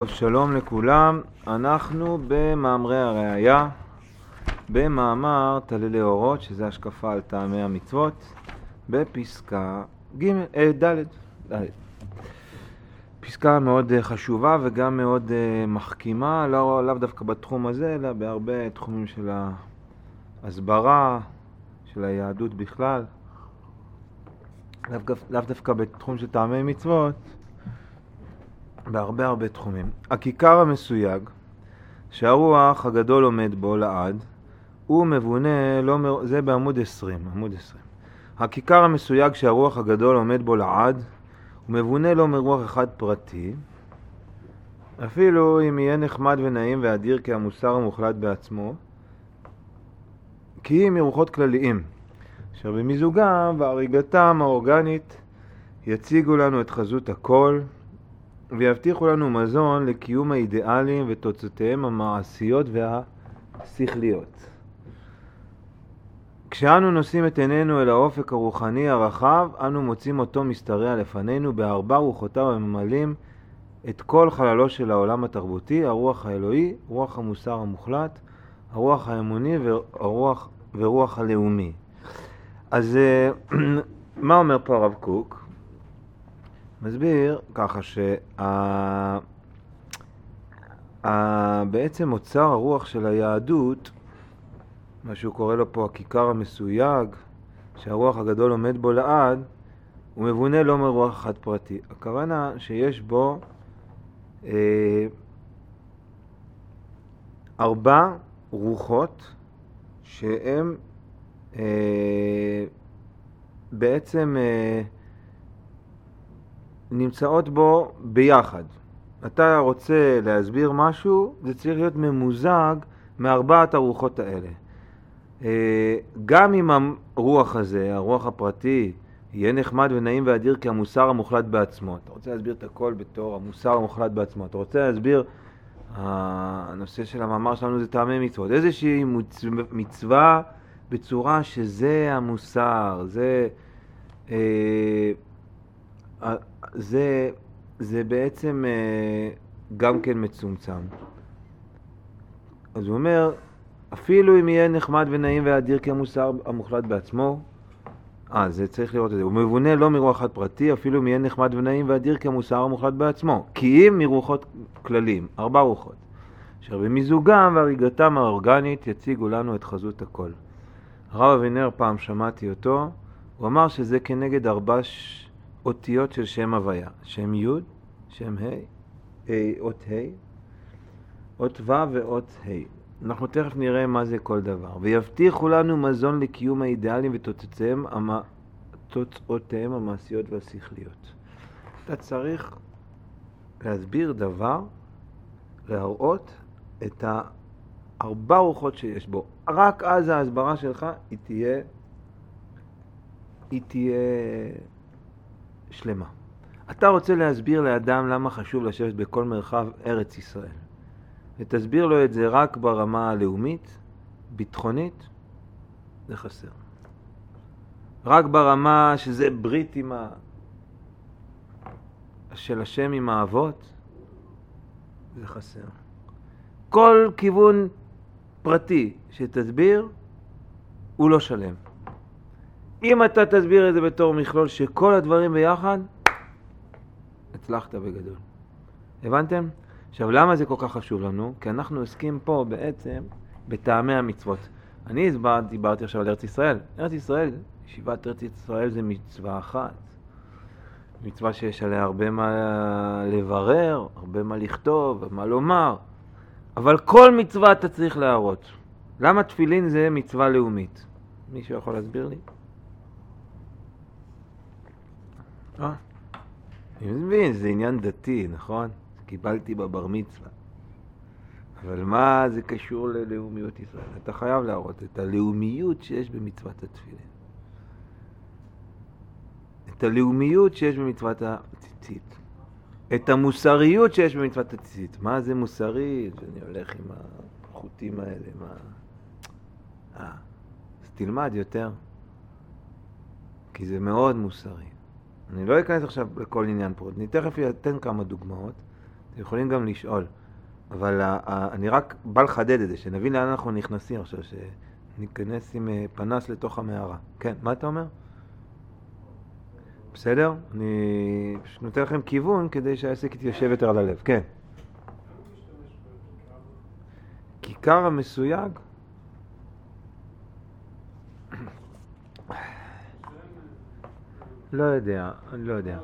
שלום לכולם, אנחנו במאמרי הראייה, במאמר תללי אורות, שזה השקפה על טעמי המצוות, בפסקה ד'. פסקה מאוד חשובה וגם מאוד מחכימה, לאו דווקא בתחום הזה, אלא בהרבה תחומים של ההסברה, של היהדות בכלל, לאו דווקא בתחום של טעמי מצוות, בהרבה תחומים. הכיכר המסויג שהרוח הגדול עומד בו לעד הוא מבונה, זה בעמוד 20. הכיכר המסויג שהרוח הגדול עומד בו לעד הוא מבונה לא מרוח אחד פרטי, אפילו אם יהיה נחמד ונעים ואדיר כהמוסר המוחלט בעצמו, כי אם מרוחות כלליים אשר במיזוגם והריגתם האורגנית יציגו לנו את חזות הכל ויבטיחו לנו מזון לקיום האידיאלים ותוצאותיהם המעשיות והשכליות. כשאנו נושאים את עינינו אל האופק הרוחני הרחב, אנו מוצאים אותו משתרע לפנינו בארבע רוחותיו הממלאים את כל חללו של העולם התרבותי, הרוח האלוהי, רוח המוסר המוחלט, הרוח האמוני ורוח הלאומי. אז מה אומר פה הרב קוק? מסביר ככה בעצם אוצר הרוח של היהדות, מה שהוא קורא לו פה הכיכר המסויג, שהרוח הגדול עומד בו לעד, הוא מבונה לא מרוח אחד פרטי. הכוונה שיש בו 4 רוחות שהן בעצם נמצאות בו ביחד. אתה רוצה להסביר משהו, זה צריך להיות ממוזג מ4 הרוחות האלה. גם אם הרוח הזה, הרוח הפרטי, יהיה נחמד ונעים ואדיר כהמוסר המוחלט בעצמו. אתה רוצה להסביר את הכל בתור המוסר המוחלט בעצמו. אתה רוצה להסביר, הנושא של המאמר שלנו זה טעמי מצוות. איזושהי מצווה בצורה שזה המוסר, זה בעצם גם כן מצומצם. אז הוא אומר, אפילו אם יהיה נחמד ונעים ואדיר כמוסר המוחלט בעצמו, זה צריך לראות את זה. הוא מבונה לא מרוח אחד פרטי, אפילו אם יהיה נחמד ונעים ואדיר כמוסר המוחלט בעצמו. כי אם מרוחות כללים, 4 רוחות, אשר במיזוגם והריגתם האורגנית יציגו לנו את חזות הכל. הרב אבינר פעם שמעתי אותו, הוא אמר שזה כנגד 4 אותיות של שם הוויה, שם י', שם ה', אות ה', אות ו' ואות ה'. אנחנו תכף נראה מה זה כל דבר. ויבטיחו לנו מזון לקיום האידיאלים ותוצאותיהם המעשיות והשכליות. אתה צריך להסביר דבר, להראות את 4 רוחות שיש בו. רק אז ההסברה שלך היא תהיה שלמה. אתה רוצה להסביר לאדם למה חשוב לשבת בכל מרחב ארץ ישראל. ותסביר לו את זה רק ברמה הלאומית, ביטחונית, זה חסר. רק ברמה שזה ברית של השם עם האבות, זה חסר. כל כיוון פרטי שתסביר, הוא לא שלם. אם אתה תסביר את זה בתור מכלול שכל הדברים ביחד, הצלחת בגדול. הבנתם? עכשיו, למה זה כל כך חשוב לנו? כי אנחנו עוסקים פה בעצם בטעמי המצוות. אני דיברתי עכשיו על ארץ ישראל. ארץ ישראל, ישיבת ארץ ישראל זה מצווה אחת. מצווה שיש עליה הרבה מה לברר, הרבה מה לכתוב, מה לומר. אבל כל מצווה אתה צריך להראות. למה תפילין זה מצווה לאומית? מישהו יכול להסביר לי? אני מבין, זה עניין דתי, נכון? קיבלתי בבר מצווה. אבל מה זה קשור ללאומיות ישראל? אתה חייב להראות את הלאומיות שיש במצוות התפילין. את הלאומיות שיש במצוות הציצית. את המוסריות שיש במצוות הציצית. מה זה מוסרי? שאני הולך עם החוטים האלה. אז תלמד יותר. כי זה מאוד מוסרי. אני לא אכנס עכשיו לכל עניין פה. אני תכף אתן כמה דוגמאות. אתם יכולים גם לשאול, אבל אני רק בא לחדד את זה, שנבין לאן אנחנו נכנסים עכשיו, שניכנס עם פנס לתוך המערה. כן, מה אתה אומר? בסדר? אני פשוט נותן לכם כיוון כדי שהעסק יתיישב יותר על הלב. כן. כיכר המסויג? לא יודע, אני לא יודע.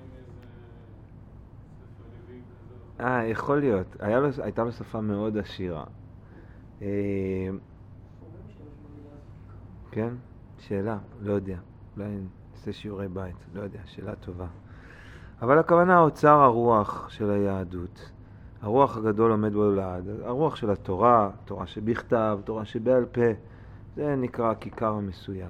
יכול להיות. הייתה לו שפה מאוד עשירה. כן? שאלה, לא יודע. אולי נעשה שיעורי בית, לא יודע, שאלה טובה. אבל הכוונה אוצר הרוח של היהדות. הרוח הגדול עומד בולד, הרוח של התורה, תורה שבכתב, תורה שבעל פה, זה נקרא כיכר המסויג.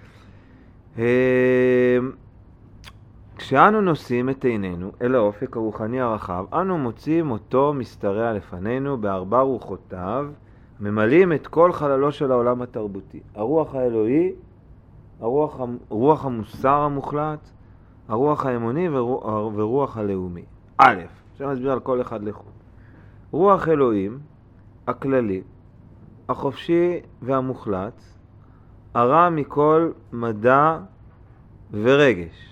כשאנו נושאים את עינינו אל האופק הרוחני הרחב, אנו מוצאים אותו משתרע לפנינו בארבע רוחותיו, ממלאים את כל חללו של העולם התרבותי. הרוח האלוהי, רוח המוסר המוחלט, הרוח האמוני ורוח הלאומי. א', עכשיו נסביר על כל אחד לחוד. רוח אלוהים, הכללי, החופשי והמוחלט, הרע מכל מדע ורגש.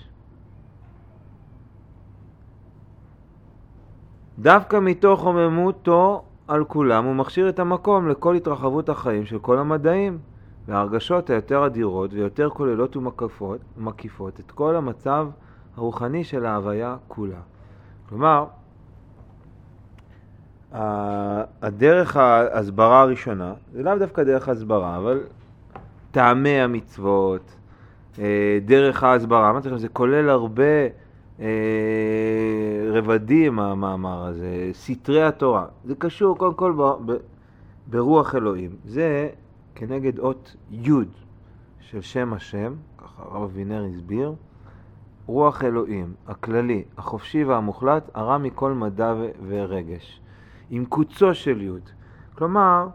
דווקא מתוך רוממותו על כולם הוא מכשיר את המקום לכל התרחבות החיים של כל המדעים וההרגשות היותר אדירות ויותר כוללות ומקיפות את כל המצב הרוחני של ההוויה כולה. כלומר, הדרך ההסברה הראשונה, זה לאו דווקא דרך ההסברה, אבל טעמי המצוות, דרך ההסברה, זה כולל הרבה רבדים המאמר הזה, סתרי התורה. זה קשור קודם כל ברוח אלוהים. זה כנגד אות י' של שם השם, ככה הרב אבינר הסביר, רוח אלוהים, הכללי, החופשי והמוחלט, הרע מכל מדע ורגש. עם קוצו של י'. כלומר,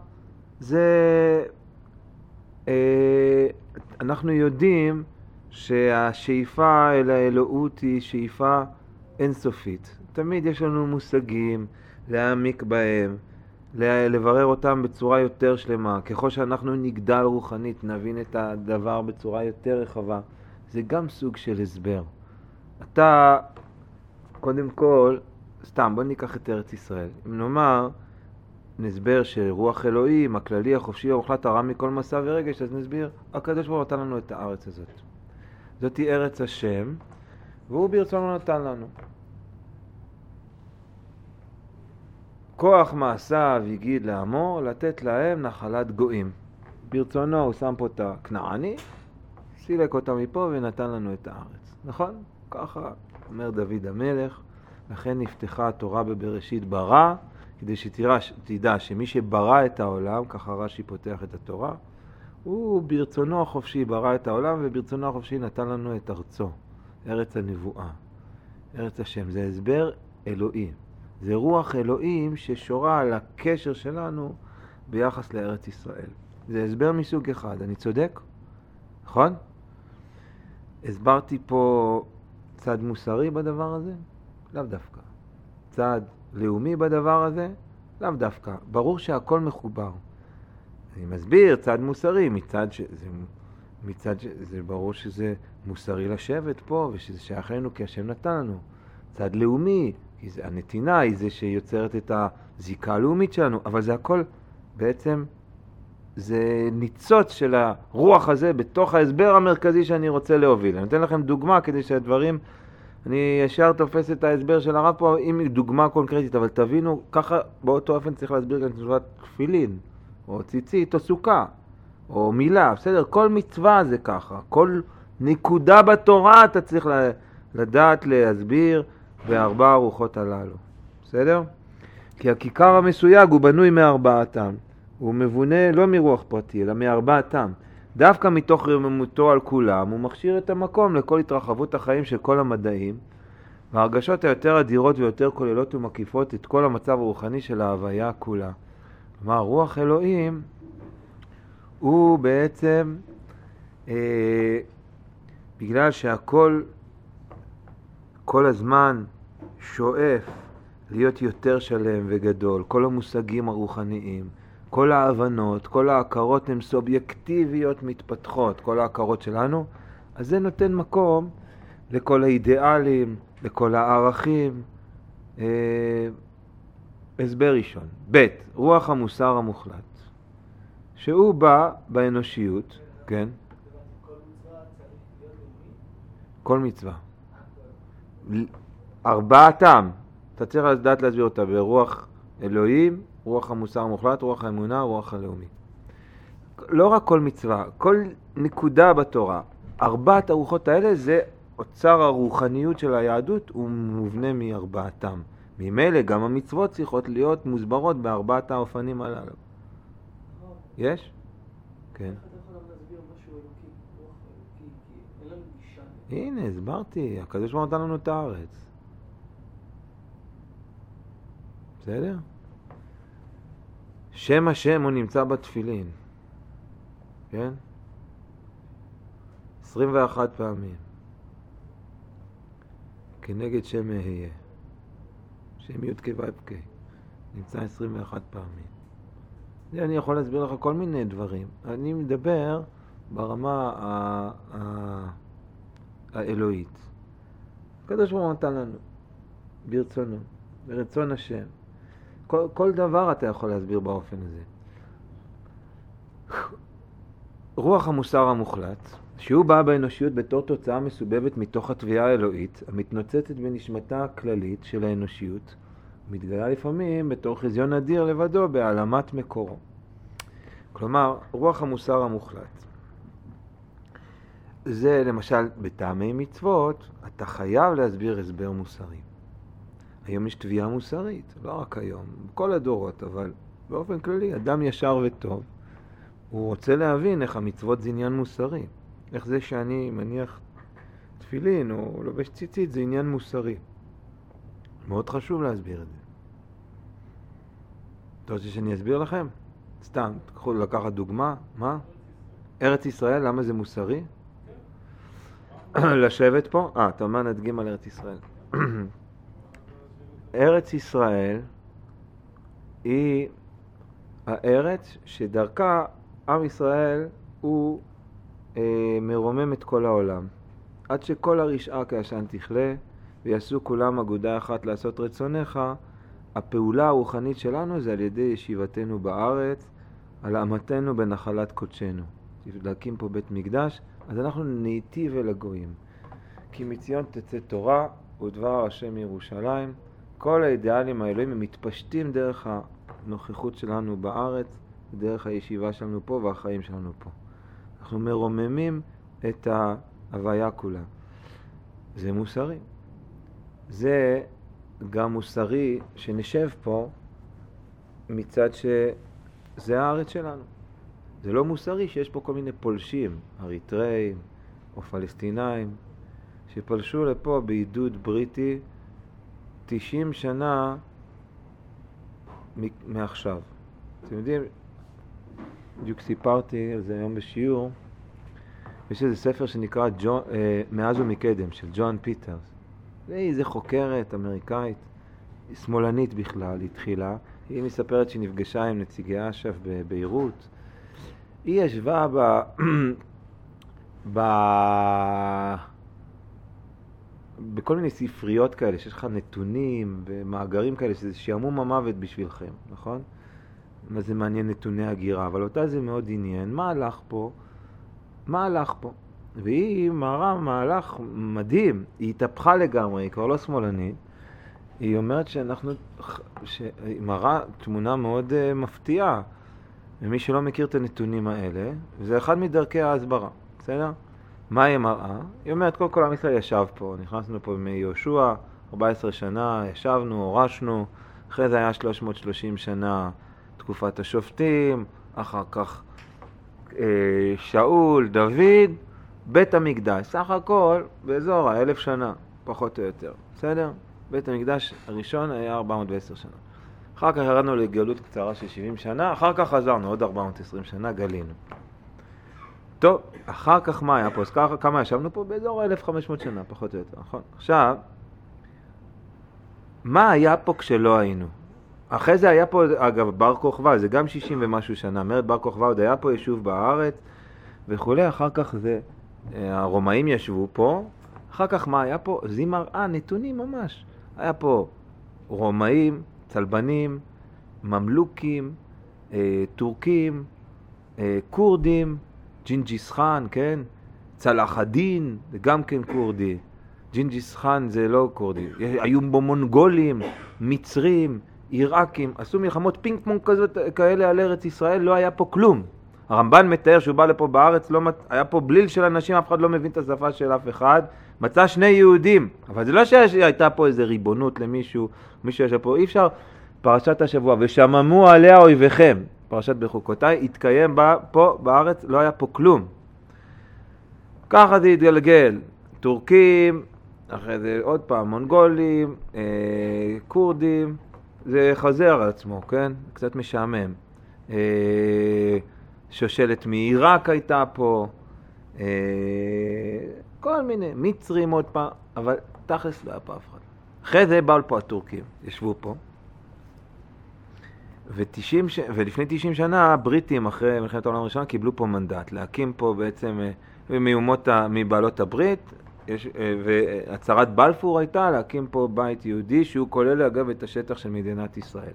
אנחנו יודעים שהשאיפה אל האלוהות היא שאיפה אינסופית. תמיד יש לנו מושגים להעמיק בהם, לברר אותם בצורה יותר שלמה. ככל שאנחנו נגדל רוחנית, נבין את הדבר בצורה יותר רחבה. זה גם סוג של הסבר. אתה, קודם כל, סתם, בוא ניקח את ארץ ישראל. אם נאמר, נסבר שרוח אלוהים, הכללי, החופשי, המוחלט, הרע מכל מסע ורגש, אז נסביר, הקדוש ברוך הוא נתן לנו את הארץ הזאת. זאת היא ארץ השם, והוא ברצונו נתן לנו. כוח מעשיו יגיד לעמו, לתת להם נחלת גויים. ברצונו הוא שם פה את הכנעני, סילק אותה מפה ונתן לנו את הארץ. נכון? ככה אומר דוד המלך, לכן נפתחה התורה בבראשית ברא, כדי שתדע שמי שברא את העולם, ככה רש"י פותח את התורה, הוא ברצונו החופשי ברא את העולם, וברצונו החופשי נתן לנו את ארצו, ארץ הנבואה, ארץ השם. זה הסבר אלוהים. זה רוח אלוהים ששורה על הקשר שלנו ביחס לארץ ישראל. זה הסבר מסוג אחד. אני צודק? נכון? הסברתי פה צד מוסרי בדבר הזה? לאו דווקא. צד לאומי בדבר הזה? לאו דווקא. ברור שהכל מחובר. אני מסביר צד מוסרי, זה ברור שזה מוסרי לשבת פה, ושזה שייך לנו כי השם נתן לנו. צד לאומי, הנתינה היא זה שיוצרת את הזיקה הלאומית שלנו, אבל זה הכל בעצם, זה ניצוץ של הרוח הזה בתוך ההסבר המרכזי שאני רוצה להוביל. אני נותן לכם דוגמה כדי שהדברים, אני ישר תופס את ההסבר של הרב פה עם דוגמה קונקרטית, אבל תבינו, ככה באותו אופן צריך להסביר גם תשובת תפילין, או ציצית, או סוכה, או מילה, בסדר? כל מצווה זה ככה, כל נקודה בתורה אתה צריך לדעת להסביר בארבע הרוחות הללו, בסדר? כי הכיכר המסויג הוא בנוי מארבעתם, הוא מבונה לא מרוח פרטי, אלא מארבעתם. דווקא מתוך רוממותו על כולם, הוא מכשיר את המקום לכל התרחבות החיים של כל המדעים, וההרגשות היותר אדירות ויותר כוללות ומקיפות את כל המצב הרוחני של ההוויה כולה. כלומר, רוח אלוהים הוא בעצם, בגלל שהכל כל הזמן שואף להיות יותר שלם וגדול, כל המושגים הרוחניים, כל ההבנות, כל ההכרות הן סובייקטיביות מתפתחות, כל ההכרות שלנו, אז זה נותן מקום לכל האידיאלים, לכל הערכים. הסבר ראשון. ב', רוח המוסר המוחלט, שהוא בא באנושיות, כן? כל מצווה. ארבעתם, אתה צריך לדעת להסביר אותה ברוח אלוהים, רוח המוסר המוחלט, רוח האמונה, רוח הלאומי. לא רק כל מצווה, כל נקודה בתורה. ארבעת הרוחות האלה זה אוצר הרוחניות של היהדות, הוא מובנה מארבעתם. ממילא גם המצוות צריכות להיות מוסברות בארבעת האופנים הללו. יש? כן. איך אתה יכול להסביר משהו אלוקי, רוח אלוקי, כי אין לנו גישה. הנה, הסברתי, הקדוש ברוך הוא נתן לנו את הארץ. בסדר? שם השם הוא נמצא בתפילין. כן? 21 פעמים. כנגד שם אהיה. שם י' כ' ו' כ'. נמצא 21 פעמים. זה אני יכול להסביר לך כל מיני דברים. אני מדבר ברמה האלוהית. הקדוש ברוך הוא נתן לנו ברצונו, ברצון השם. כל דבר אתה יכול להסביר באופן הזה. רוח המוסר המוחלט, שהוא בא באנושיות בתור תוצאה מסובבת מתוך התביעה האלוהית, המתנוצצת בנשמתה הכללית של האנושיות, מתגלה לפעמים בתור חזיון אדיר לבדו בהעלמת מקורו. כלומר, רוח המוסר המוחלט. זה למשל בטעמי מצוות, אתה חייב להסביר הסבר מוסרי. היום יש תביעה מוסרית, לא רק היום, בכל הדורות, אבל באופן כללי, אדם ישר וטוב, הוא רוצה להבין איך המצוות זה עניין מוסרי. איך זה שאני מניח תפילין או לובש ציצית זה עניין מוסרי. מאוד חשוב להסביר את זה. אתה רוצה שאני אסביר לכם? סתם, תקחו לקחת דוגמה. מה? ארץ ישראל, למה זה מוסרי? לשבת פה? אתה אומר נדגים על ארץ ישראל. ארץ ישראל היא הארץ שדרכה עם ישראל הוא מרומם את כל העולם. עד שכל הרשעה כעשן תכלה ויעשו כולם אגודה אחת לעשות רצונך, הפעולה הרוחנית שלנו זה על ידי ישיבתנו בארץ, על אמתנו בנחלת קודשנו. להקים פה בית מקדש, אז אנחנו ניטיב אל הגויים. כי מציון תצא תורה ודבר השם ירושלים. כל האידיאלים האלוהים הם מתפשטים דרך הנוכחות שלנו בארץ, דרך הישיבה שלנו פה והחיים שלנו פה. אנחנו מרוממים את ההוויה כולה. זה מוסרי. זה גם מוסרי שנשב פה מצד שזה הארץ שלנו. זה לא מוסרי שיש פה כל מיני פולשים, אריתראים או פלסטינאים, שפלשו לפה בעידוד בריטי 90 שנה מעכשיו. אתם יודעים, בדיוק סיפרתי על זה היום בשיעור, יש איזה ספר שנקרא מאז ומקדם של ג'ון פיטרס. זה איזה חוקרת אמריקאית, שמאלנית בכלל, התחילה. היא מספרת שהיא נפגשה עם נציגי אש"ף בביירות. היא ישבה בכל מיני ספריות כאלה, שיש לך נתונים ומאגרים כאלה, שזה שעמום המוות בשבילכם, נכון? מה זה מעניין נתוני הגירה, אבל אותה זה מאוד עניין. מה הלך פה? והיא מראה מהלך מדהים, היא התהפכה לגמרי, היא כבר לא שמאלנית. היא אומרת היא מראה תמונה מאוד מפתיעה. ומי שלא מכיר את הנתונים האלה, זה אחד מדרכי ההסברה, בסדר? מה היא מראה? היא אומרת, כל עם ישראל ישב פה, נכנסנו פה מיהושע, 14 שנה, ישבנו, הורשנו, אחרי זה היה 330 שנה תקופת השופטים, אחר כך שאול, דוד, בית המקדש, סך הכל באזור 1000 שנה, פחות או יותר, בסדר? בית המקדש הראשון היה 410 שנה. אחר כך ירדנו לגלות קצרה של 70 שנה, אחר כך חזרנו עוד 420 שנה, גלינו. טוב, אחר כך מה היה פה? אז כמה ישבנו פה? באזור 1500 שנה, פחות או יותר, נכון? עכשיו, מה היה פה כשלא היינו? אחרי זה היה פה, אגב, בר כוכבא, זה גם 60 ומשהו שנה, מרד בר כוכבא, עוד היה פה יישוב בארץ וכולי, אחר כך זה, הרומאים ישבו פה, אחר כך מה היה פה? זימר, נתונים ממש. היה פה רומאים, צלבנים, ממלוקים, טורקים, קורדים, ג'ינג'יס חאן, כן? צלאח א-דין, זה גם כן קורדי. ג'ינג'יס חאן זה לא קורדי. היו בו מונגולים, מצרים, עיראקים, עשו מלחמות פינג פונג כאלה על ארץ ישראל, לא היה פה כלום. הרמב"ן מתאר שהוא בא לפה בארץ, היה פה בליל של אנשים, אף אחד לא מבין את השפה של אף אחד, מצא 2 יהודים, אבל זה לא שהייתה פה איזה ריבונות למישהו, מישהו ישב פה, אי אפשר, פרשת השבוע, ושממו עליה אויביכם, פרשת בחוקותיי, התקיים פה בארץ, לא היה פה כלום. ככה זה התגלגל, טורקים, אחרי זה עוד פעם מונגולים, קורדים, זה חזר על עצמו, כן? קצת משעמם. שושלת מעיראק הייתה פה, כל מיני, מצרים עוד פעם, אבל תכלס לא היה פה אף אחד. אחרי זה באו פה הטורקים, ישבו פה, ולפני 90 שנה הבריטים אחרי מלחמת העולם הראשונה קיבלו פה מנדט, להקים פה בעצם מבעלות הברית, והצהרת בלפור הייתה להקים פה בית יהודי שהוא כולל אגב את השטח של מדינת ישראל.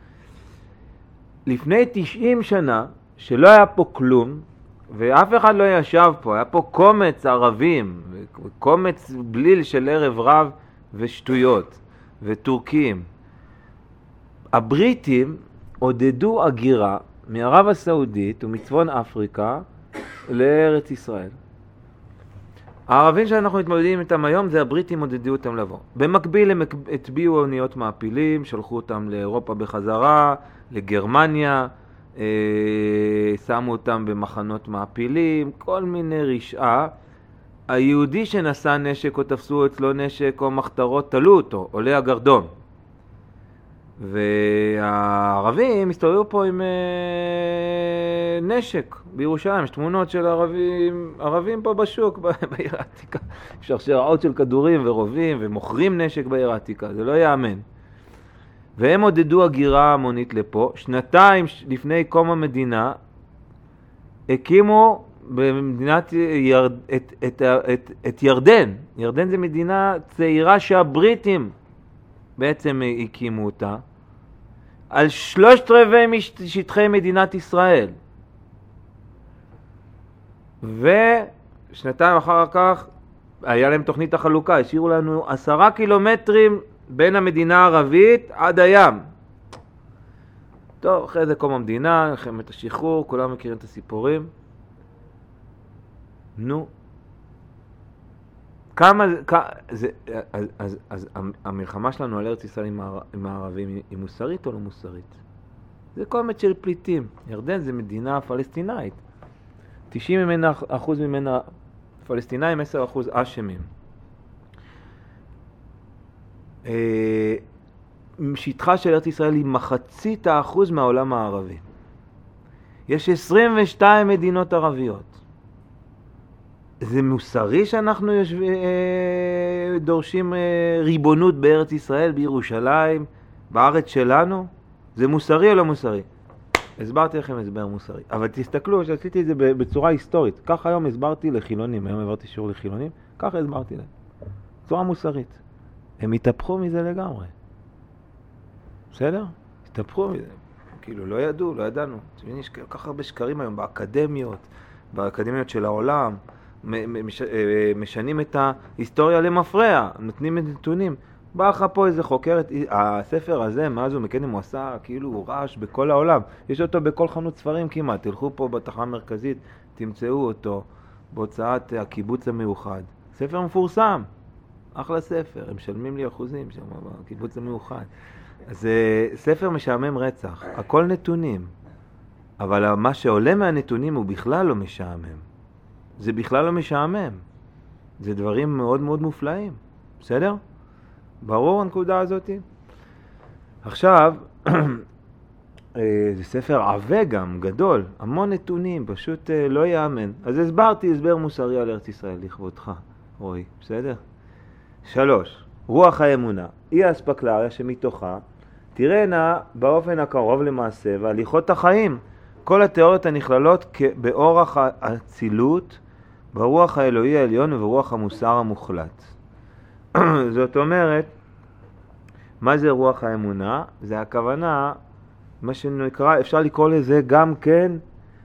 לפני 90 שנה שלא היה פה כלום ואף אחד לא ישב פה, היה פה קומץ ערבים, קומץ בליל של ערב רב ושטויות וטורקים. הבריטים עודדו הגירה מערב הסעודית ומצפון אפריקה לארץ ישראל. הערבים שאנחנו מתמודדים איתם היום זה הבריטים עודדו אותם לבוא. במקביל הם הטביעו אוניות מעפילים, שלחו אותם לאירופה בחזרה, לגרמניה, שמו אותם במחנות מעפילים, כל מיני רשעה. היהודי שנשא נשק או תפסו אצלו נשק או מחתרות תלו אותו, עולה הגרדום. והערבים הסתובבו פה עם נשק בירושלים, יש תמונות של ערבים פה בשוק בעיר העתיקה, שרשראות של כדורים ורובים ומוכרים נשק בעיר העתיקה, זה לא יאמן. והם עודדו הגירה המונית לפה. 2 לפני קום המדינה הקימו במדינת את ירדן. ירדן זה מדינה צעירה שהבריטים בעצם הקימו אותה על 3/4 משטחי מדינת ישראל. ושנתיים אחר כך היה להם תוכנית החלוקה, השאירו לנו 10 קילומטרים בין המדינה הערבית עד הים. טוב, אחרי זה קום המדינה, מלחמת השחרור, כולם מכירים את הסיפורים. נו, אז המלחמה שלנו על ארץ ישראל עם הערבים היא מוסרית או לא מוסרית? זה קומץ של פליטים. ירדן זה מדינה פלסטינאית. 90% ממנה פלסטינאים, 10% אשמים. שטחה של ארץ ישראל היא 0.5% מהעולם הערבי. יש 22 מדינות ערביות. זה מוסרי שאנחנו דורשים ריבונות בארץ ישראל, בירושלים, בארץ שלנו? זה מוסרי או לא מוסרי? הסברתי לכם הסבר מוסרי. אבל תסתכלו שעשיתי את זה בצורה היסטורית. כך היום הסברתי לחילונים, היום העברתי שיעור לחילונים, ככה הסברתי להם. בצורה מוסרית. הם התהפכו מזה לגמרי. בסדר? התהפכו מזה. כאילו לא ידעו, לא ידענו. יש כך הרבה שקרים היום באקדמיות של העולם. משנים את ההיסטוריה למפרע, נותנים את נתונים. בא לך פה איזה חוקרת, הספר הזה, מאז ומקדם הוא עשה כאילו הוא רעש בכל העולם. יש אותו בכל חנות ספרים כמעט. תלכו פה בתחנה המרכזית, תמצאו אותו בהוצאת הקיבוץ המאוחד. ספר מפורסם, אחלה ספר, הם משלמים לי אחוזים שם בקיבוץ המאוחד. זה ספר משעמם רצח, הכל נתונים. אבל מה שעולה מהנתונים הוא בכלל לא משעמם. זה בכלל לא משעמם. זה דברים מאוד מאוד מופלאים. בסדר? ברור הנקודה הזאת? עכשיו, זה ספר עבה גם, גדול, המון נתונים, פשוט לא יאמן. אז הסברתי הסבר מוסרי על ארץ ישראל לכבודך, רואי, בסדר? 3. רוח האמונה, היא האספקלריה שמתוכה תראינה באופן הקרוב למעשה והליכות החיים. כל התיאוריות הנכללות באורח האצילות, ברוח האלוהי העליון וברוח המוסר המוחלט. זאת אומרת, מה זה רוח האמונה? זה הכוונה, מה שנקרא, אפשר לקרוא לזה גם כן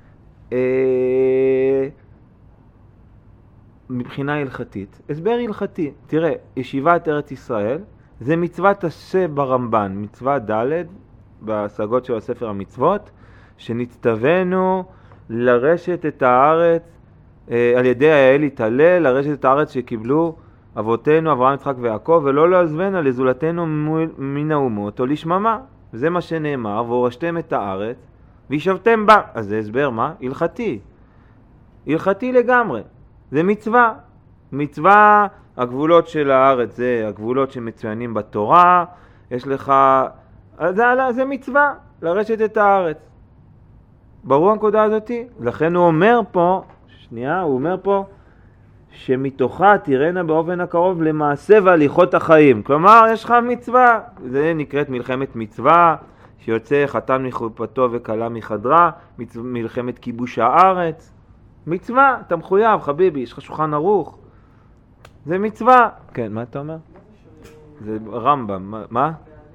מבחינה הלכתית. הסבר הלכתי. תראה, ישיבת ארץ ישראל זה מצוות עשה ברמב"ן, מצווה ד' בהשגות של הספר המצוות, שנצטווינו לרשת את הארץ על ידי האל יתהלל, לרשת את הארץ שקיבלו אבותינו אברהם יצחק ויעקב, ולא לעזבנה לזולתנו מן האומות או לשממה. זה מה שנאמר, והורשתם את הארץ וישבתם בה. אז זה הסבר מה? הלכתי. הלכתי לגמרי. זה מצווה. מצווה, הגבולות של הארץ זה הגבולות שמצוינים בתורה. יש לך, זה מצווה, לרשת את הארץ. ברור הנקודה הזאתי? לכן הוא אומר פה, הוא אומר פה, שמתוכה תראינה באופן הקרוב למעשה והליכות החיים. כלומר, יש לך מצווה. זה נקראת מלחמת מצווה, שיוצא חתן מחופתו וכלה מחדרה, מלחמת כיבוש הארץ. מצווה, אתה מחויב, חביבי, יש לך שולחן ערוך. זה מצווה. כן, מה אתה אומר? זה רמב"ם, מה?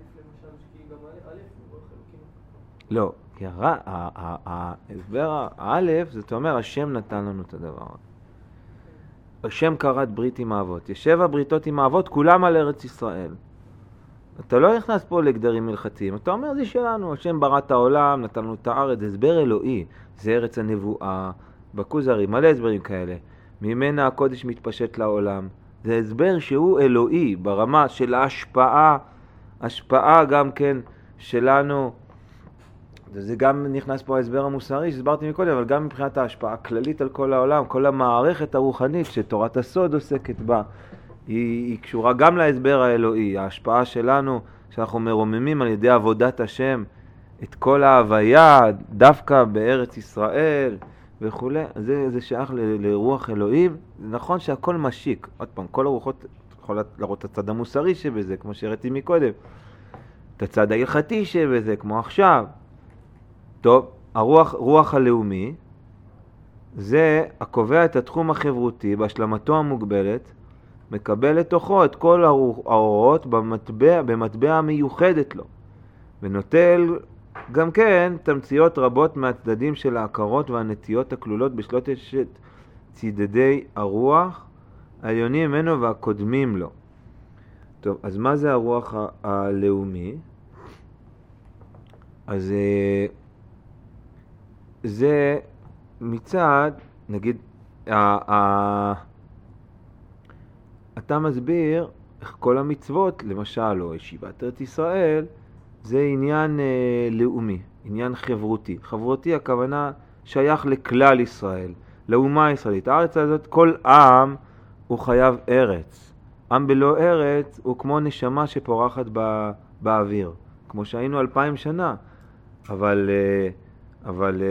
לא, כי ההסבר האלף, זאת אומרת, השם נתן לנו את הדבר. השם קראת ברית עם האבות. יש 7 בריתות עם האבות, כולם על ארץ ישראל. אתה לא נכנס פה לגדרים הלכתיים. אתה אומר, זה שלנו. השם ברא את העולם, נתן לנו את הארץ. זה הסבר אלוהי. זה ארץ הנבואה. בכוזרי, מלא הסברים כאלה. ממנה הקודש מתפשט לעולם. זה הסבר שהוא אלוהי, ברמה של ההשפעה. השפעה גם כן שלנו. זה גם נכנס פה ההסבר המוסרי שהסברתי מקודם, אבל גם מבחינת ההשפעה הכללית על כל העולם, כל המערכת הרוחנית שתורת הסוד עוסקת בה, היא קשורה גם להסבר האלוהי, ההשפעה שלנו, שאנחנו מרוממים על ידי עבודת השם, את כל ההוויה, דווקא בארץ ישראל וכו'. זה שייך לרוח אלוהים. זה נכון שהכל משיק, עוד פעם, כל הרוחות יכולות להראות את הצד המוסרי שבזה, כמו שהראיתי מקודם, את הצד ההלכתי שבזה, כמו עכשיו. טוב, הרוח הלאומי זה הקובע את התחום החברותי בהשלמתו המוגבלת, מקבל לתוכו את כל האורות במטבע המיוחדת לו, ונוטל גם כן תמציות רבות מהצדדים של ההכרות והנטיות הכלולות בשלושת צידדי הרוח העליונים ממנו והקודמים לו. טוב, אז מה זה הרוח הלאומי? אז זה מצד, נגיד, אתה מסביר איך כל המצוות, למשל, או ישיבת ארץ ישראל, זה עניין לאומי, עניין חברותי. חברותי הכוונה שייך לכלל ישראל, לאומה הישראלית. הארץ הזאת, כל עם הוא חייב ארץ. עם בלא ארץ הוא כמו נשמה שפורחת באוויר, כמו שהיינו 2000 שנה. אבל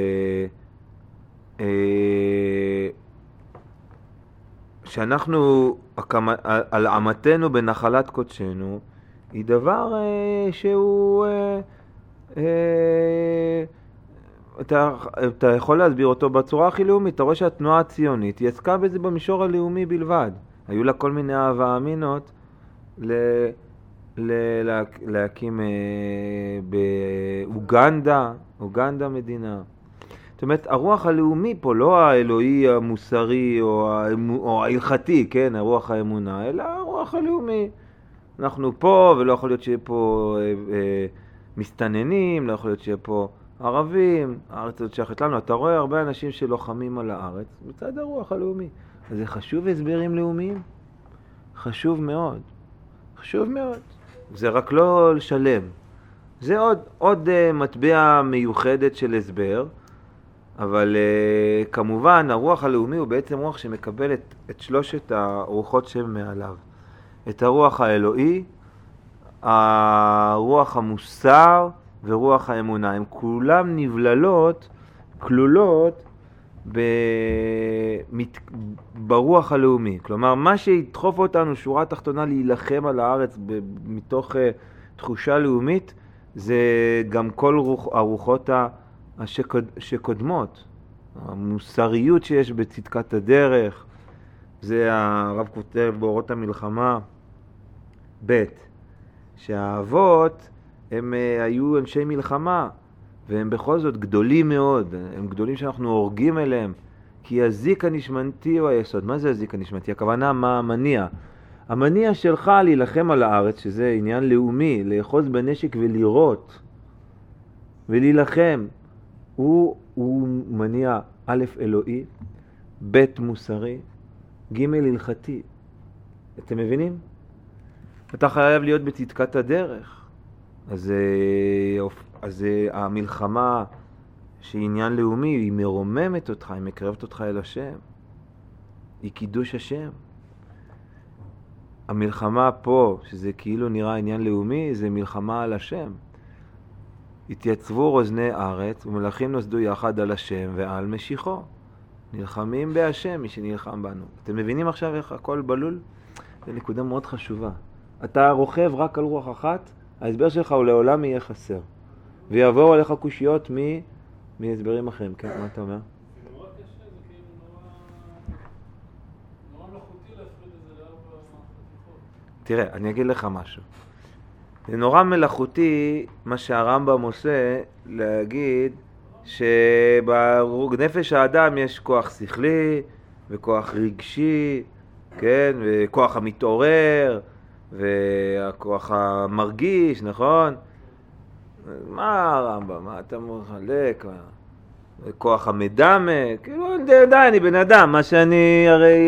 שאנחנו על עמתנו בנחלת קודשנו היא דבר שהוא אתה יכול להסביר אותו בצורה הכי לאומית. אתה רואה שהתנועה הציונית היא עסקה בזה במישור הלאומי בלבד. היו לה כל מיני הווה אמינות להקים באוגנדה מדינה. זאת אומרת, הרוח הלאומי פה, לא האלוהי המוסרי או ההלכתי, כן, הרוח האמונה, אלא הרוח הלאומי. אנחנו פה, ולא יכול להיות שיהיה פה מסתננים, לא יכול להיות שיהיה פה ערבים, הארץ הזאת שייכת לנו. אתה רואה הרבה אנשים שלוחמים על הארץ, בצד הרוח הלאומי. אז זה חשוב הסברים לאומיים? חשוב מאוד. חשוב מאוד. זה רק לא לשלם. זה עוד מטבע מיוחדת של הסבר, אבל כמובן הרוח הלאומי הוא בעצם רוח שמקבל את שלושת הרוחות שמעליו. את הרוח האלוהי, הרוח המוסר ורוח האמונה. הן כולן נבללות, כלולות ברוח הלאומי. כלומר, מה שידחוף אותנו, שורה תחתונה, להילחם על הארץ מתוך תחושה לאומית, זה גם כל הרוחות שקודמות. המוסריות שיש בצדקת הדרך, זה הרב כותב באורות המלחמה, ב' שהאבות הם היו אנשי מלחמה, והם בכל זאת גדולים מאוד, הם גדולים שאנחנו הורגים אליהם, כי הזיק הנשמתי הוא היסוד. מה זה הזיק הנשמתי? הכוונה מה המניע? המניע שלך להילחם על הארץ, שזה עניין לאומי, לאחוז בנשק ולירות, ולהילחם, הוא מניע א' אלוהי, ב' מוסרי, ג' הלכתי. אתם מבינים? אתה חייב להיות בצדקת הדרך. אז המלחמה שהיא עניין לאומי, היא מרוממת אותך, היא מקרבת אותך אל השם. היא קידוש השם. המלחמה פה, שזה כאילו נראה עניין לאומי, זה מלחמה על השם. התייצבו רוזני ארץ ומלכים נוסדו יחד על השם ועל משיחו. נלחמים בהשם מי שנלחם בנו. אתם מבינים עכשיו איך הכל בלול? זו נקודה מאוד חשובה. אתה רוכב רק על רוח אחת, ההסבר שלך הוא לעולם יהיה חסר. ויבואו עליך קושיות מהסברים אחרים. כן, מה אתה אומר? זה נורא קשה, זה כאילו נורא מלאכותי להפריד את זה לארבע חתיכות. תראה, אני אגיד לך משהו. זה נורא מלאכותי מה שהרמב"ם עושה להגיד שבנפש האדם יש כוח שכלי וכוח רגשי, כן? וכוח המתעורר והכוח המרגיש, נכון? מה הרמב"ם? מה אתה מחלק? כוח המדמה? כאילו, די, אני בן אדם, מה שאני הרי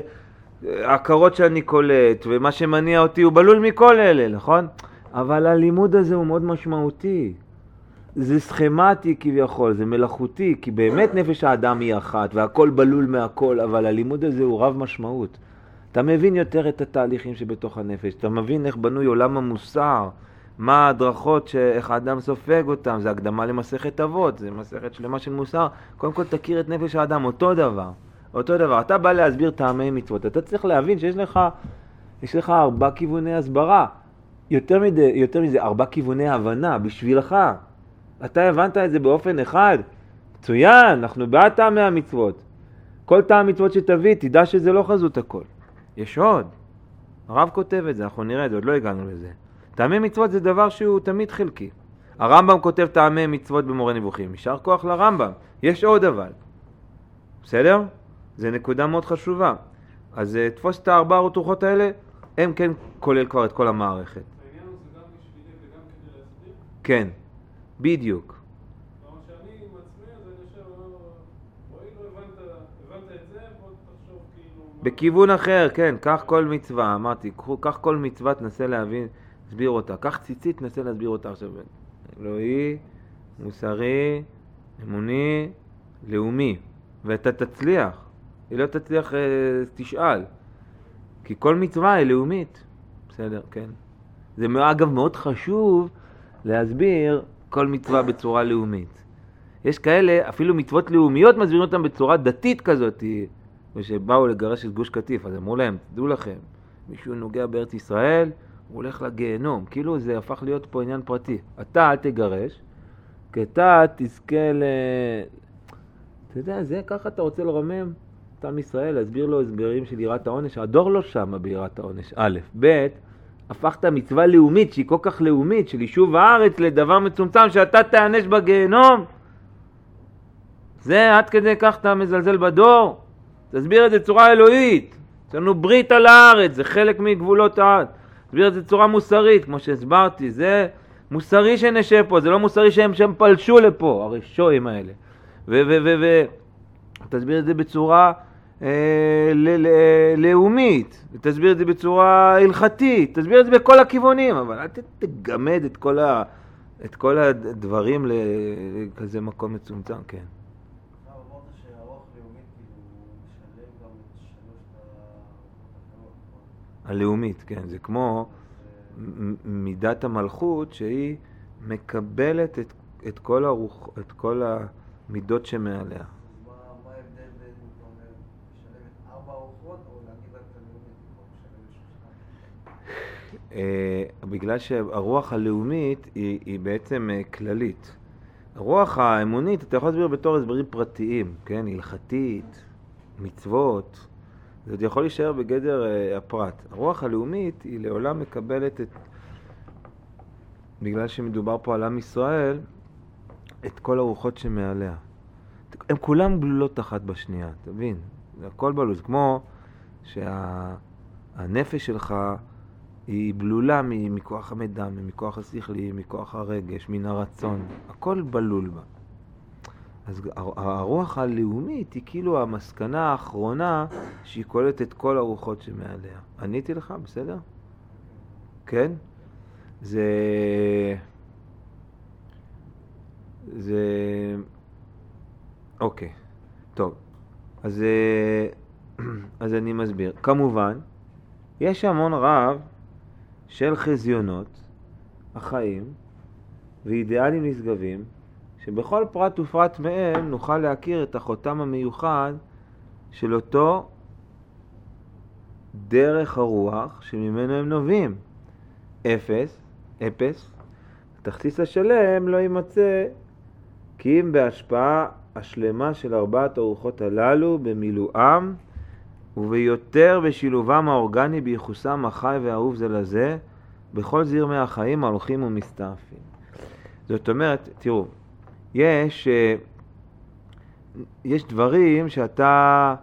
הכרות שאני קולט ומה שמניע אותי הוא בלול מכל אלה, נכון? אבל הלימוד הזה הוא מאוד משמעותי. זה סכמטי כביכול, זה מלאכותי, כי באמת נפש האדם היא אחת והכל בלול מהכל, אבל הלימוד הזה הוא רב משמעות. אתה מבין יותר את התהליכים שבתוך הנפש, אתה מבין איך בנוי עולם המוסר, מה הדרכות שאיך האדם סופג אותם, זה הקדמה למסכת אבות, זה מסכת שלמה של מוסר. קודם כל תכיר את נפש האדם, אותו דבר. אתה בא להסביר טעמי מצוות, אתה צריך להבין שיש לך 4 כיווני הסברה. יותר מזה 4 כיווני הבנה בשבילך. אתה הבנת את זה באופן אחד. מצוין, אנחנו בעד טעמי המצוות. כל טעם מצוות שתביא, תדע שזה לא חזות הכל. יש עוד. הרב כותב את זה, אנחנו נראה את זה, עוד לא הגענו לזה. טעמי מצוות זה דבר שהוא תמיד חלקי. הרמב"ם כותב טעמי מצוות במורה נבוכים. יישר כוח לרמב"ם. יש עוד אבל. בסדר? זה נקודה מאוד חשובה. אז תפוס את 4 רוחות האלה, הם כן כולל כבר את כל המערכת. העניין זה גם בשבילי וגם כדי להסביר? כן, בדיוק. כלומר שאני עם עצמי, אז אני חושב, רואי לא הבנת את זה, בוא תחשוב כאילו... בכיוון אחר, כן, קח כל מצווה, אמרתי, קח כל מצווה, תנסה להבין, תסביר אותה. קח ציצית, תנסה להסביר אותה עכשיו. אלוהי, מוסרי, אמוני, לאומי. ואתה תצליח. היא לא תצליח, תשאל. כי כל מצווה היא לאומית. בסדר, כן. זה אגב מאוד חשוב להסביר כל מצווה בצורה לאומית. יש כאלה, אפילו מצוות לאומיות מסבירים אותם בצורה דתית כזאת. ושבאו לגרש את גוש קטיף, אז אמרו להם, תדעו לכם, מישהו נוגע בארץ ישראל, הוא הולך לגיהנום. כאילו זה הפך להיות פה עניין פרטי. אתה אל תגרש, כי אתה תזכה אתה יודע, זה ככה אתה רוצה לרמם את עם ישראל, להסביר לו הסברים של יראת העונש. הדור לא שם ביראת העונש, א', ב', הפכת מצווה לאומית שהיא כל כך לאומית, של יישוב הארץ לדבר מצומצם שאתה תענש בגיהנום. זה עד כדי כך אתה מזלזל בדור. תסביר את זה צורה אלוהית. יש לנו ברית על הארץ, זה חלק מגבולות הארץ. תסביר את זה צורה מוסרית, כמו שהסברתי, זה מוסרי שנשב פה, זה לא מוסרי שהם פלשו לפה, הרשועים האלה. תסביר את זה בצורה לאומית, תסביר את זה בצורה הלכתית, תסביר את זה בכל הכיוונים, אבל אל תגמד את כל הדברים לכזה מקום מצומצם, כן. אמרת שהרוח לאומית כאילו משלב גם את 3 האחרות. הלאומית, כן, זה כמו מידת המלכות שהיא מקבלת את כל המידות שמעליה. מה ההבדל בגלל שהרוח הלאומית היא בעצם כללית. הרוח האמונית, אתה יכול להסביר בתור הסברים פרטיים, כן? הלכתית, מצוות, זה עוד יכול להישאר בגדר הפרט. הרוח הלאומית היא לעולם מקבלת בגלל שמדובר פה על עם ישראל, את כל הרוחות שמעליה. הן כולן בלולות אחת בשנייה, תבין? זה הכל בלול, זה כמו שהנפש שלך היא בלולה מכוח המדם, מכוח השכלי, מכוח הרגש, מן הרצון. הכל בלול בה. אז הרוח הלאומית היא כאילו המסקנה האחרונה שהיא כוללת את כל הרוחות שמעליה. עניתי לך, בסדר? כן? זה אוקיי. טוב. אז אני מסביר. כמובן, יש המון רב של חזיונות, החיים, ואידיאלים נשגבים, שבכל פרט ופרט מהם נוכל להכיר את החותם המיוחד של אותו דרך הרוח שממנו הם נובעים. אפס, התכסיס השלם לא יימצא כי אם בהשפעה השלמה של ארבעת הרוחות הללו במילואם וביותר בשילובם האורגני בייחוסם החי והאהוב זה לזה בכל זרמי החיים ההולכים ומסתעפים. זאת אומרת, תראו, יש דברים שאתה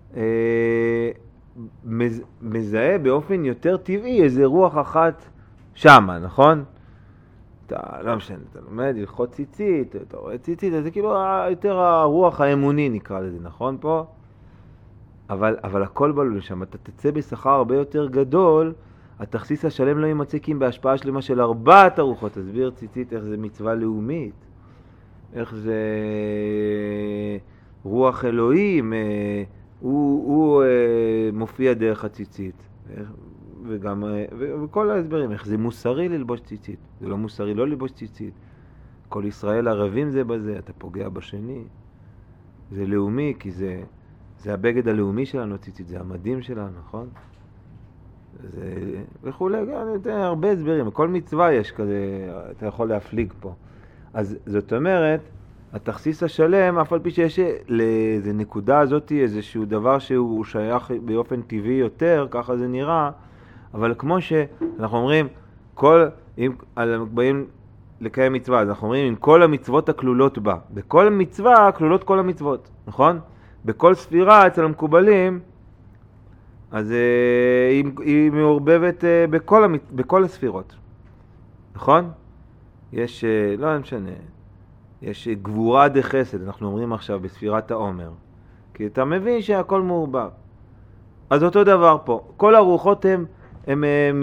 מזהה באופן יותר טבעי איזה רוח אחת שמה, נכון? אתה לא משנה, אתה לומד הלכות ציצית, אתה רואה ציצית, זה כאילו יותר הרוח האמוני נקרא לזה, נכון פה? אבל הכל בלול שם, אתה תצא בשכר הרבה יותר גדול, התכסיס השלם לא יימצא כי אם בהשפעה שלמה של ארבעת הרוחות. תסביר ציצית איך זה מצווה לאומית, איך זה רוח אלוהים, הוא מופיע דרך הציצית. וגם, וכל ההסברים, איך זה מוסרי ללבוש ציצית. זה לא מוסרי לא ללבוש ציצית. כל ישראל ערבים זה בזה, אתה פוגע בשני. זה לאומי, כי זה הבגד הלאומי שלנו, ציצית, זה המדים שלנו, נכון? זה וכולי, גם הרבה הסברים, כל מצווה יש כזה, אתה יכול להפליג פה. אז זאת אומרת, התכסיס השלם, אף על פי שיש לאיזה נקודה הזאת איזשהו דבר שהוא שייך באופן טבעי יותר, ככה זה נראה, אבל כמו שאנחנו אומרים, אם באים לקיים מצווה, אז אנחנו אומרים, עם כל המצוות הכלולות בה. בכל מצווה כלולות כל המצוות, נכון? בכל ספירה אצל המקובלים, אז היא מעורבבת בכל הספירות, נכון? יש, לא משנה, יש גבורה דחסד, אנחנו אומרים עכשיו בספירת העומר, כי אתה מבין שהכל מעורבב. אז אותו דבר פה, כל הרוחות הן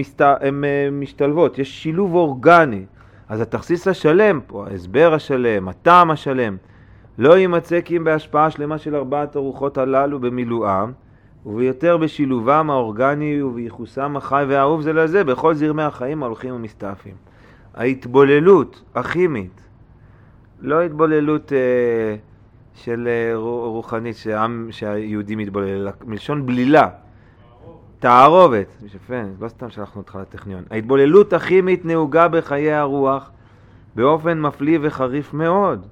משתלבות, יש שילוב אורגני. אז התכסיס השלם פה, ההסבר השלם, הטעם השלם, לא יימצא כי אם בהשפעה שלמה של ארבעת הרוחות הללו במילואם, וביותר בשילובם האורגני ובייחוסם החי והאהוב זה לזה, בכל זרמי החיים ההולכים ומסתעפים. ההתבוללות הכימית, לא התבוללות של רוחנית שהיהודי מתבולל, מלשון בלילה, תערובת, שפן, לא סתם שלחנו אותך לטכניון. ההתבוללות הכימית נהוגה בחיי הרוח באופן מפליא וחריף מאוד.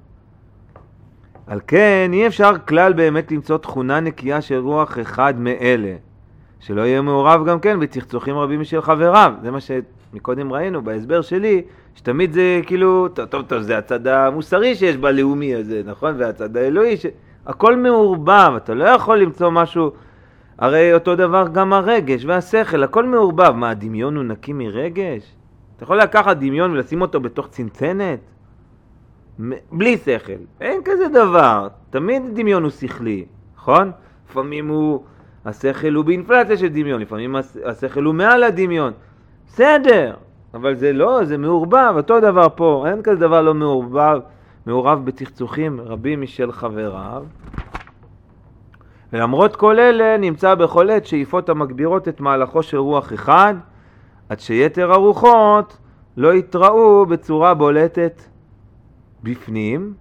על כן אי אפשר כלל באמת למצוא תכונה נקייה של רוח אחד מאלה, שלא יהיה מעורב גם כן בצחצוחים רבים של חבריו. זה מה שמקודם ראינו בהסבר שלי, שתמיד זה כאילו, טוב, זה הצד המוסרי שיש בלאומי הזה, נכון? והצד האלוהי, הכל מעורבב, אתה לא יכול למצוא משהו, הרי אותו דבר גם הרגש והשכל, הכל מעורבב. מה, הדמיון הוא נקי מרגש? אתה יכול לקחת דמיון ולשים אותו בתוך צנצנת? בלי שכל, אין כזה דבר. תמיד דמיון הוא שכלי, נכון? לפעמים השכל הוא באינפלציה של דמיון, לפעמים השכל הוא מעל הדמיון, בסדר, אבל זה לא, זה מעורבב. אותו דבר פה, אין כזה דבר לא מעורב בצחצוחים רבים משל חבריו. ולמרות כל אלה נמצא בכל עת שאיפות המגבירות את מהלכו של רוח אחד, עד שיתר הרוחות לא יתראו בצורה בולטת בפנים.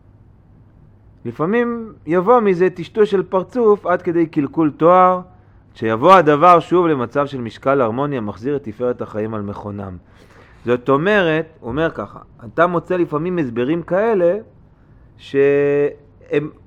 לפעמים יבוא מזה תשתו של פרצוף עד כדי קלקול תואר, שיבוא הדבר שוב למצב של משקל הרמוניה, מחזיר את תפארת החיים על מכונם. זאת אומרת, הוא אומר ככה, אתה מוצא לפעמים הסברים כאלה, שהם,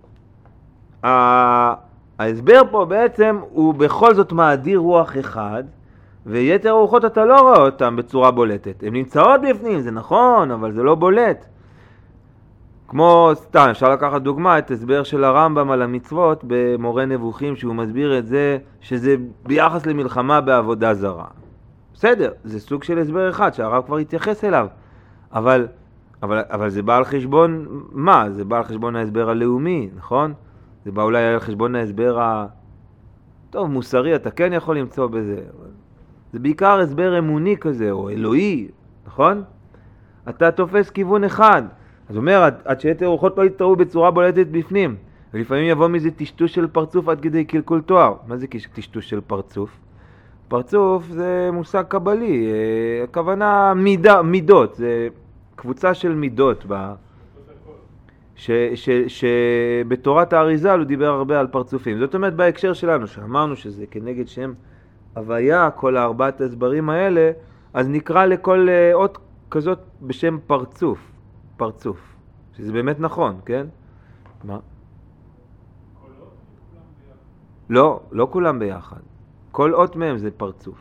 ההסבר פה בעצם הוא בכל זאת מאדיר רוח אחד, ויתר הרוחות אתה לא רואה אותם בצורה בולטת. הן נמצאות בפנים, זה נכון, אבל זה לא בולט. כמו סתם, אפשר לקחת דוגמה, את הסבר של הרמב"ם על המצוות במורה נבוכים, שהוא מסביר את זה, שזה ביחס למלחמה בעבודה זרה. בסדר, זה סוג של הסבר אחד שהרב כבר התייחס אליו, אבל זה בא על חשבון מה? זה בא על חשבון ההסבר הלאומי, נכון? זה בא אולי על חשבון ההסבר טוב, מוסרי, אתה כן יכול למצוא בזה, אבל זה בעיקר הסבר אמוני כזה, או אלוהי, נכון? אתה תופס כיוון אחד, אז אומר, עד שיתר רוחות לא יתראו בצורה בולטת בפנים, ולפעמים יבוא מזה טשטוש של פרצוף עד כדי קלקול תואר. מה זה טשטוש של פרצוף? פרצוף זה מושג קבלי, הכוונה מידות, זה קבוצה של מידות, שבתורת האריז"ל הוא דיבר הרבה על פרצופים. זאת אומרת בהקשר שלנו, שאמרנו שזה כנגד שם הוויה, כל הארבעת הסברים האלה, אז נקרא לכל אות כזאת בשם פרצוף, פרצוף, שזה באמת נכון, כן? מה? לא, לא כולם ביחד. כל אות מהם זה פרצוף.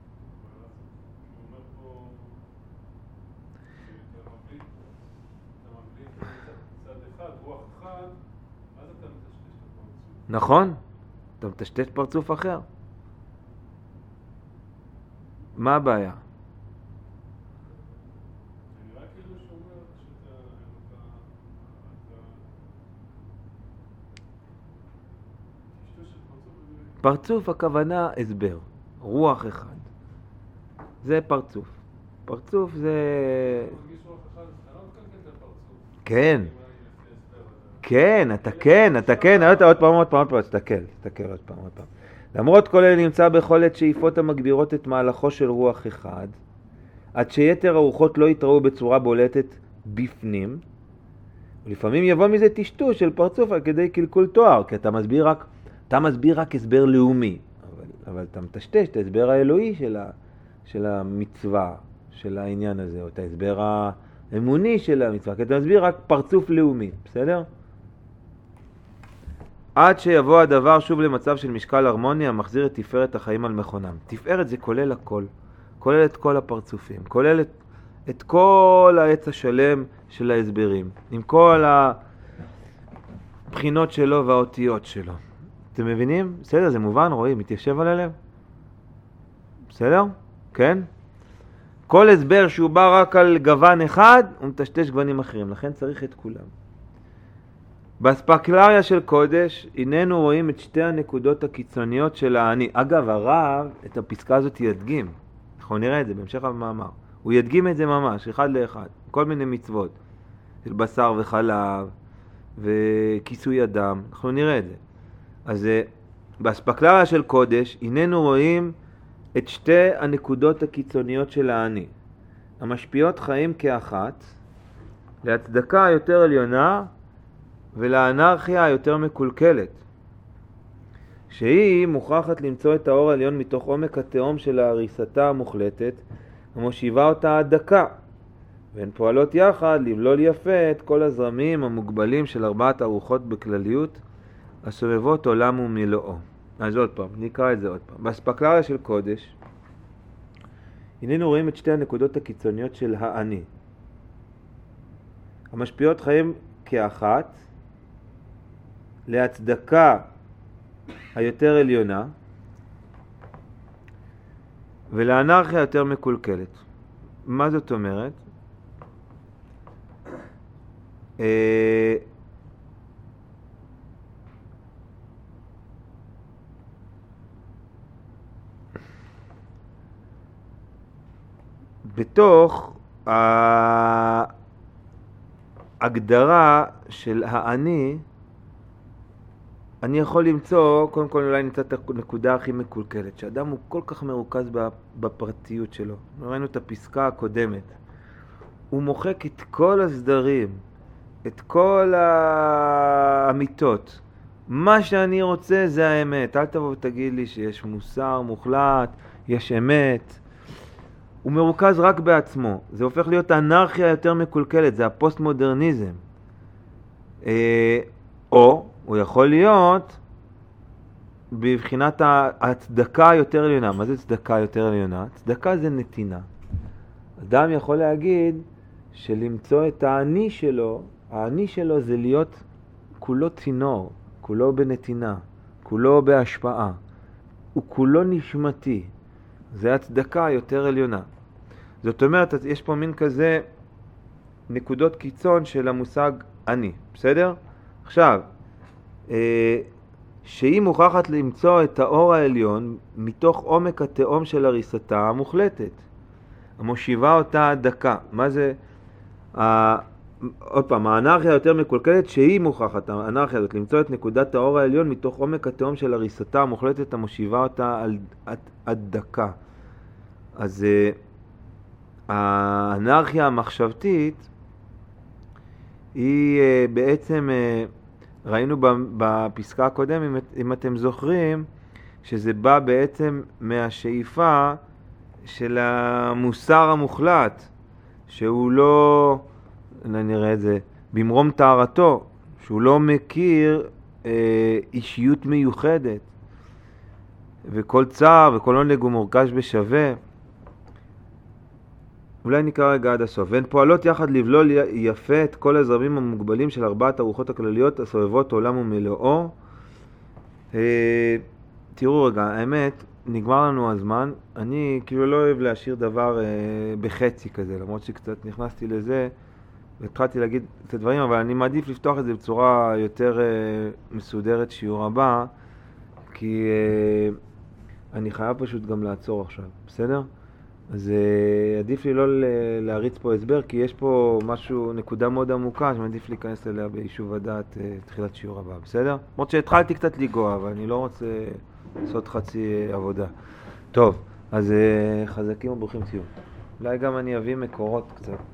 נכון, אתה מטשטש פרצוף אחר. מה הבעיה? פרצוף הכוונה הסבר, רוח אחד. זה פרצוף. פרצוף זה... כן. כן, אתה עוד פעם, תסתכל עוד פעם. למרות כל אלה נמצא בכל עת שאיפות המגבירות את מהלכו של רוח אחד, עד שיתר הרוחות לא יתראו בצורה בולטת בפנים, ולפעמים יבוא מזה טשטוש של פרצוף על כדי קלקול תואר, כי אתה מסביר רק הסבר לאומי, אבל אתה מטשטש את ההסבר האלוהי של המצווה, של העניין הזה, או את ההסבר האמוני של המצווה, כי אתה מסביר רק פרצוף לאומי, בסדר? עד שיבוא הדבר שוב למצב של משקל הרמוניה, מחזיר את תפארת החיים על מכונם. תפארת זה כולל הכל, כולל את כל הפרצופים, כולל את כל העץ השלם של ההסברים, עם כל הבחינות שלו והאותיות שלו. אתם מבינים? בסדר, זה מובן, רואים, מתיישב על הלב. בסדר? כן? כל הסבר שהוא בא רק על גוון אחד, הוא מטשטש גוונים אחרים, לכן צריך את כולם. באספקלריה של קודש, הננו רואים את שתי הנקודות הקיצוניות של האני. אגב, הרב את הפסקה הזאת ידגים. אנחנו נראה את זה בהמשך המאמר. הוא ידגים את זה ממש, אחד לאחד. כל מיני מצוות של בשר וחלב וכיסוי אדם. אנחנו נראה את זה. אז באספקלריה של קודש, הננו רואים את שתי הנקודות הקיצוניות של האני. המשפיעות חיים כאחת, להצדקה היותר עליונה, ולאנרכיה היותר מקולקלת, שהיא מוכרחת למצוא את האור העליון מתוך עומק התהום של ההריסתה המוחלטת, ומושיבה אותה עד דקה, והן פועלות יחד לבלול יפה את כל הזרמים המוגבלים של ארבעת הרוחות בכלליות, הסובבות עולם ומילואו. אז עוד פעם, נקרא את זה עוד פעם. באספקלריה של קודש, הננו רואים את שתי הנקודות הקיצוניות של האני. המשפיעות חיים כאחת, להצדקה היותר עליונה, ולאנרכיה יותר מקולקלת. מה זאת אומרת? בתוך ההגדרה של האני, אני יכול למצוא, קודם כל אולי נמצא את הנקודה הכי מקולקלת, שאדם הוא כל כך מרוכז בפרטיות שלו. ראינו את הפסקה הקודמת. הוא מוחק את כל הסדרים, את כל האמיתות. מה שאני רוצה זה האמת. אל תבוא ותגיד לי שיש מוסר מוחלט, יש אמת. הוא מרוכז רק בעצמו. זה הופך להיות אנרכיה יותר מקולקלת, זה הפוסט-מודרניזם. או הוא יכול להיות בבחינת הצדקה היותר עליונה. מה זה צדקה יותר עליונה? צדקה זה נתינה. אדם יכול להגיד שלמצוא את האני שלו, האני שלו זה להיות כולו צינור, כולו בנתינה, כולו בהשפעה, הוא כולו נשמתי. זה הצדקה היותר עליונה. זאת אומרת, יש פה מין כזה נקודות קיצון של המושג אני, בסדר? עכשיו, שהיא מוכרחת למצוא את האור העליון מתוך עומק התאום של הריסתה המוחלטת, המושיבה אותה הדקה. מה זה? עוד פעם, האנרכיה יותר מקולקלת שהיא מוכרחת, האנרכיה הזאת, למצוא את נקודת האור העליון מתוך עומק התאום של הריסתה המוחלטת המושיבה אותה עד דקה. אז האנרכיה המחשבתית היא בעצם, ראינו בפסקה הקודם, אם אתם זוכרים, שזה בא בעצם מהשאיפה של המוסר המוחלט, שהוא לא, נראה את זה, במרום טהרתו, שהוא לא מכיר אישיות מיוחדת, וכל צער וכל עונג הוא מורגש בשווה. אולי נקרא רגע עד הסוף. והן פועלות יחד לבלול יפה את כל הזרמים המוגבלים של ארבעת הרוחות הכלליות הסובבות עולם ומלואו. תראו רגע, האמת, נגמר לנו הזמן. אני כאילו לא אוהב להשאיר דבר בחצי כזה, למרות שקצת נכנסתי לזה והתחלתי להגיד את הדברים, אבל אני מעדיף לפתוח את זה בצורה יותר מסודרת שיעור הבא, כי אני חייב פשוט גם לעצור עכשיו, בסדר? אז עדיף לי לא להריץ פה הסבר, כי יש פה משהו, נקודה מאוד עמוקה, שמעדיף להיכנס אליה ביישוב הדעת תחילת שיעור הבא, בסדר? למרות שהתחלתי קצת לגוע, אבל אני לא רוצה לעשות חצי עבודה. טוב, אז חזקים וברוכים תהיו. אולי גם אני אביא מקורות קצת.